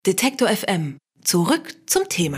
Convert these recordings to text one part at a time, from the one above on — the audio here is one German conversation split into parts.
Detektor FM. Zurück zum Thema.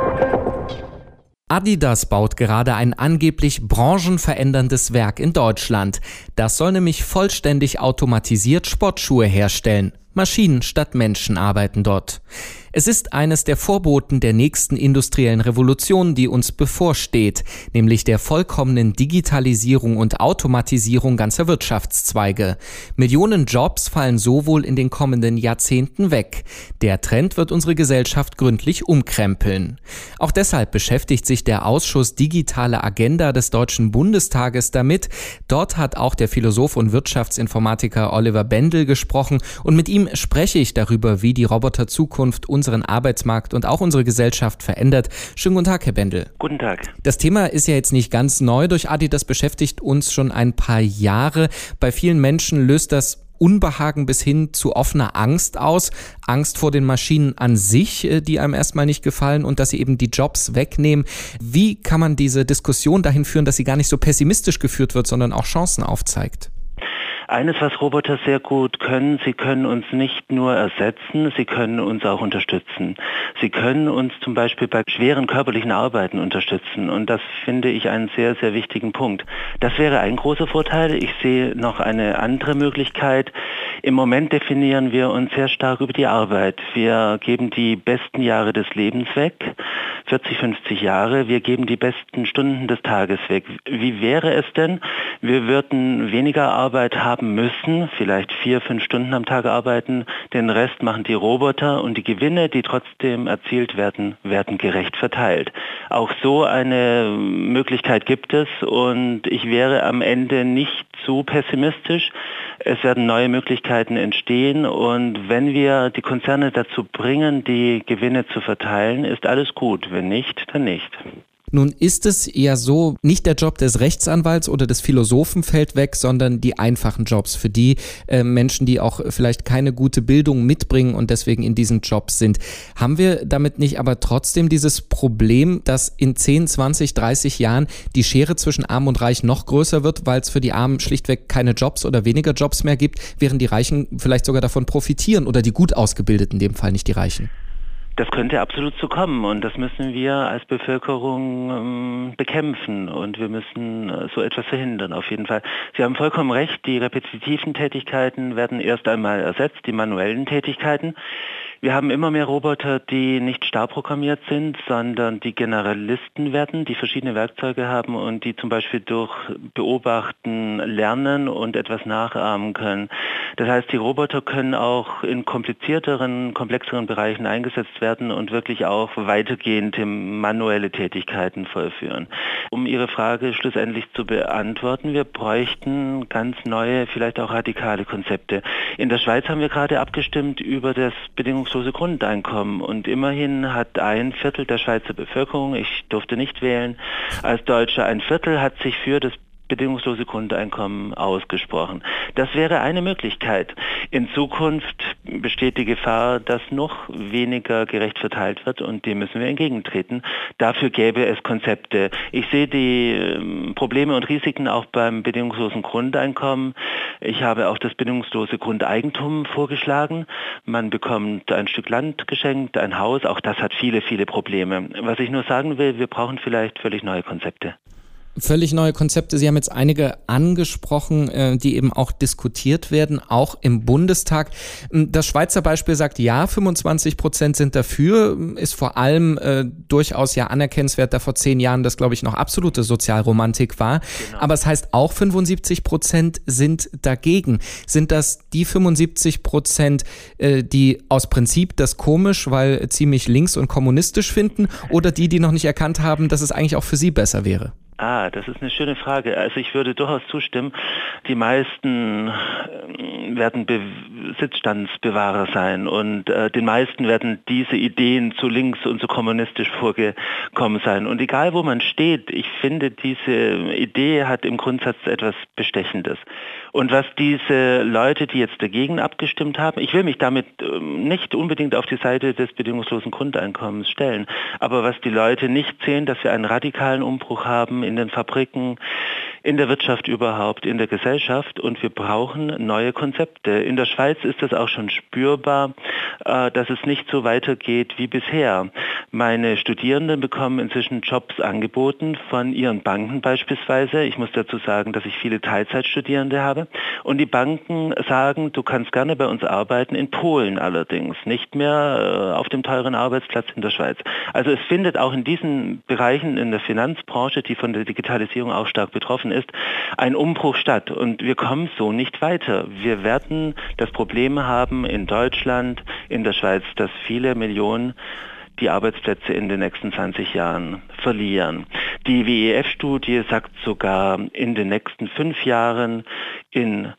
Adidas baut gerade ein angeblich branchenveränderndes Werk in Deutschland. Das soll nämlich vollständig automatisiert Sportschuhe herstellen. Maschinen statt Menschen arbeiten dort. Es ist eines der Vorboten der nächsten industriellen Revolution, die uns bevorsteht, nämlich der vollkommenen Digitalisierung und Automatisierung ganzer Wirtschaftszweige. Millionen Jobs fallen so wohl in den kommenden Jahrzehnten weg. Der Trend wird unsere Gesellschaft gründlich umkrempeln. Auch deshalb beschäftigt sich der Ausschuss Digitale Agenda des Deutschen Bundestages damit. Dort hat auch der Philosoph und Wirtschaftsinformatiker Oliver Bendel gesprochen und mit ihm spreche ich darüber, wie die Roboterzukunft unseren Arbeitsmarkt und auch unsere Gesellschaft verändert. Schönen guten Tag, Herr Bendel. Guten Tag. Das Thema ist ja jetzt nicht ganz neu durch Adidas, beschäftigt uns schon ein paar Jahre. Bei vielen Menschen löst das Unbehagen bis hin zu offener Angst aus. Angst vor den Maschinen an sich, die einem erstmal nicht gefallen und dass sie eben die Jobs wegnehmen. Wie kann man diese Diskussion dahin führen, dass sie gar nicht so pessimistisch geführt wird, sondern auch Chancen aufzeigt? Eines, was Roboter sehr gut können, sie können uns nicht nur ersetzen, sie können uns auch unterstützen. Sie können uns zum Beispiel bei schweren körperlichen Arbeiten unterstützen und das finde ich einen sehr, sehr wichtigen Punkt. Das wäre ein großer Vorteil. Ich sehe noch eine andere Möglichkeit. Im Moment definieren wir uns sehr stark über die Arbeit. Wir geben die besten Jahre des Lebens weg, 40, 50 Jahre. Wir geben die besten Stunden des Tages weg. Wie wäre es denn? Wir würden weniger Arbeit haben müssen, vielleicht 4, 5 Stunden am Tag arbeiten, den Rest machen die Roboter und die Gewinne, die trotzdem erzielt werden, werden gerecht verteilt. Auch so eine Möglichkeit gibt es und ich wäre am Ende nicht zu pessimistisch. Es werden neue Möglichkeiten entstehen und wenn wir die Konzerne dazu bringen, die Gewinne zu verteilen, ist alles gut. Wenn nicht, dann nicht. Nun ist es ja so, nicht der Job des Rechtsanwalts oder des Philosophen fällt weg, sondern die einfachen Jobs für die Menschen, die auch vielleicht keine gute Bildung mitbringen und deswegen in diesen Jobs sind. Haben wir damit nicht aber trotzdem dieses Problem, dass in 10, 20, 30 Jahren die Schere zwischen Arm und Reich noch größer wird, weil es für die Armen schlichtweg keine Jobs oder weniger Jobs mehr gibt, während die Reichen vielleicht sogar davon profitieren oder die gut Ausgebildeten, in dem Fall nicht die Reichen? Das könnte absolut so kommen und das müssen wir als Bevölkerung bekämpfen und wir müssen so etwas verhindern, auf jeden Fall. Sie haben vollkommen recht, die repetitiven Tätigkeiten werden erst einmal ersetzt, die manuellen Tätigkeiten. Wir haben immer mehr Roboter, die nicht starrprogrammiert sind, sondern die Generalisten werden, die verschiedene Werkzeuge haben und die zum Beispiel durch Beobachten lernen und etwas nachahmen können. Das heißt, die Roboter können auch in komplizierteren, komplexeren Bereichen eingesetzt werden und wirklich auch weitergehende manuelle Tätigkeiten vollführen. Um Ihre Frage schlussendlich zu beantworten, wir bräuchten ganz neue, vielleicht auch radikale Konzepte. In der Schweiz haben wir gerade abgestimmt über das bedingungslose Grundeinkommen und immerhin hat 1/4 der Schweizer Bevölkerung, ich durfte nicht wählen, als Deutscher 1/4 hat sich für das bedingungslose Grundeinkommen ausgesprochen. Das wäre eine Möglichkeit. In Zukunft besteht die Gefahr, dass noch weniger gerecht verteilt wird und dem müssen wir entgegentreten. Dafür gäbe es Konzepte. Ich sehe die Probleme und Risiken auch beim bedingungslosen Grundeinkommen. Ich habe auch das bedingungslose Grundeigentum vorgeschlagen. Man bekommt ein Stück Land geschenkt, ein Haus. Auch das hat viele, viele Probleme. Was ich nur sagen will, wir brauchen vielleicht völlig neue Konzepte. Völlig neue Konzepte. Sie haben jetzt einige angesprochen, die eben auch diskutiert werden, auch im Bundestag. Das Schweizer Beispiel sagt, ja, 25% sind dafür, ist vor allem durchaus ja anerkennenswert, da vor 10 Jahren das, glaube ich, noch absolute Sozialromantik war. Genau. Aber es heißt auch 75% sind dagegen. Sind das die 75%, die aus Prinzip das komisch, weil ziemlich links und kommunistisch finden, oder die noch nicht erkannt haben, dass es eigentlich auch für sie besser wäre? Das ist eine schöne Frage. Also ich würde durchaus zustimmen. Die meisten werden Besitzstandsbewahrer sein und den meisten werden diese Ideen zu links und zu kommunistisch vorgekommen sein. Und egal wo man steht, ich finde, diese Idee hat im Grundsatz etwas Bestechendes. Und was diese Leute, die jetzt dagegen abgestimmt haben, ich will mich damit nicht unbedingt auf die Seite des bedingungslosen Grundeinkommens stellen, aber was die Leute nicht sehen, dass wir einen radikalen Umbruch haben in den Fabriken, in der Wirtschaft überhaupt, in der Gesellschaft, und wir brauchen neue Konzepte. In der Schweiz ist es auch schon spürbar, dass es nicht so weitergeht wie bisher. Meine Studierenden bekommen inzwischen Jobs angeboten von ihren Banken beispielsweise. Ich muss dazu sagen, dass ich viele Teilzeitstudierende habe. Und die Banken sagen, du kannst gerne bei uns arbeiten, in Polen allerdings, nicht mehr auf dem teuren Arbeitsplatz in der Schweiz. Also es findet auch in diesen Bereichen in der Finanzbranche, die von der Digitalisierung auch stark betroffen ist, ein Umbruch statt. Und wir kommen so nicht weiter. Wir werden das Problem haben in Deutschland, in der Schweiz, dass viele Millionen die Arbeitsplätze in den nächsten 20 Jahren verlieren. Die WEF-Studie sagt sogar, in den nächsten 5 Jahren in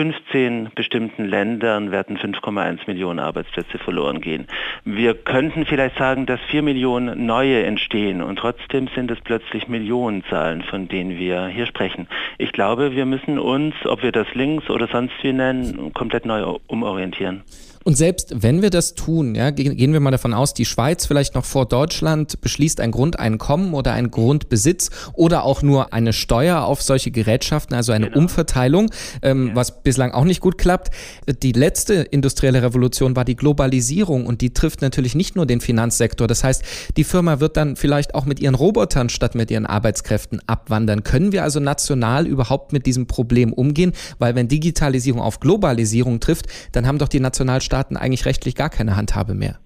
15 bestimmten Ländern werden 5,1 Millionen Arbeitsplätze verloren gehen. Wir könnten vielleicht sagen, dass 4 Millionen neue entstehen, und trotzdem sind es plötzlich Millionenzahlen, von denen wir hier sprechen. Ich glaube, wir müssen uns, ob wir das links oder sonst wie nennen, komplett neu umorientieren. Und selbst wenn wir das tun, ja, gehen wir mal davon aus, die Schweiz vielleicht noch vor Deutschland beschließt ein Grundeinkommen oder ein Grundbesitz oder auch nur eine Steuer auf solche Gerätschaften, also eine Umverteilung, was bislang auch nicht gut klappt. Die letzte industrielle Revolution war die Globalisierung, und die trifft natürlich nicht nur den Finanzsektor. Das heißt, die Firma wird dann vielleicht auch mit ihren Robotern statt mit ihren Arbeitskräften abwandern. Können wir also national überhaupt mit diesem Problem umgehen? Weil wenn Digitalisierung auf Globalisierung trifft, dann haben doch die Nationalstaaten eigentlich rechtlich gar keine Handhabe mehr.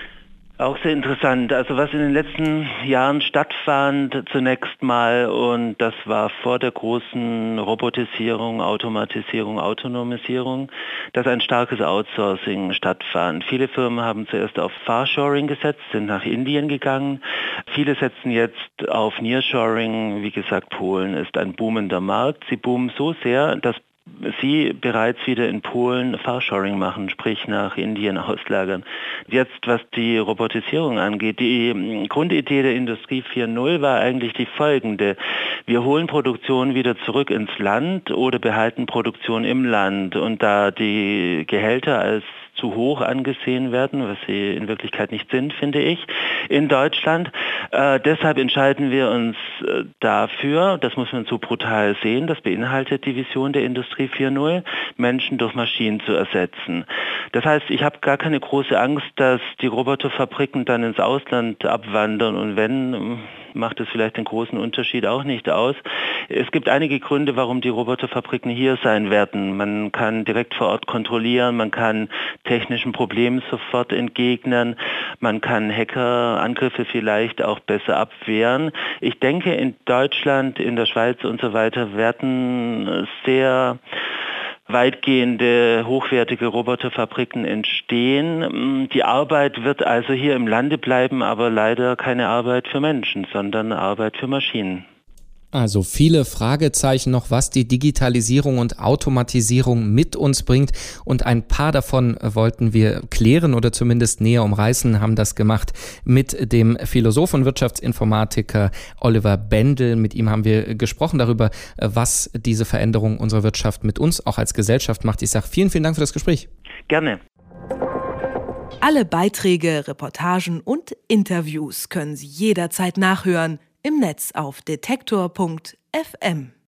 Auch sehr interessant. Also was in den letzten Jahren stattfand zunächst mal, und das war vor der großen Robotisierung, Automatisierung, Autonomisierung, dass ein starkes Outsourcing stattfand. Viele Firmen haben zuerst auf Farshoring gesetzt, sind nach Indien gegangen. Viele setzen jetzt auf Nearshoring. Wie gesagt, Polen ist ein boomender Markt. Sie boomen so sehr, dass sie bereits wieder in Polen Farshoring machen, sprich nach Indien auslagern. Jetzt, was die Robotisierung angeht, die Grundidee der Industrie 4.0 war eigentlich die folgende. Wir holen Produktion wieder zurück ins Land oder behalten Produktion im Land. Und da die Gehälter als zu hoch angesehen werden, was sie in Wirklichkeit nicht sind, finde ich, in Deutschland. Deshalb entscheiden wir uns dafür, das muss man so brutal sehen, das beinhaltet die Vision der Industrie 4.0, Menschen durch Maschinen zu ersetzen. Das heißt, ich habe gar keine große Angst, dass die Roboterfabriken dann ins Ausland abwandern, und wenn, macht es vielleicht den großen Unterschied auch nicht aus. Es gibt einige Gründe, warum die Roboterfabriken hier sein werden. Man kann direkt vor Ort kontrollieren, man kann technischen Problemen sofort entgegnen, man kann Hackerangriffe vielleicht auch besser abwehren. Ich denke, in Deutschland, in der Schweiz und so weiter werden sehr weitgehende, hochwertige Roboterfabriken entstehen. Die Arbeit wird also hier im Lande bleiben, aber leider keine Arbeit für Menschen, sondern Arbeit für Maschinen. Also viele Fragezeichen noch, was die Digitalisierung und Automatisierung mit uns bringt, und ein paar davon wollten wir klären oder zumindest näher umreißen, haben das gemacht mit dem Philosoph und Wirtschaftsinformatiker Oliver Bendel. Mit ihm haben wir gesprochen darüber, was diese Veränderung unserer Wirtschaft mit uns auch als Gesellschaft macht. Ich sage vielen, vielen Dank für das Gespräch. Gerne. Alle Beiträge, Reportagen und Interviews können Sie jederzeit nachhören im Netz auf detektor.fm.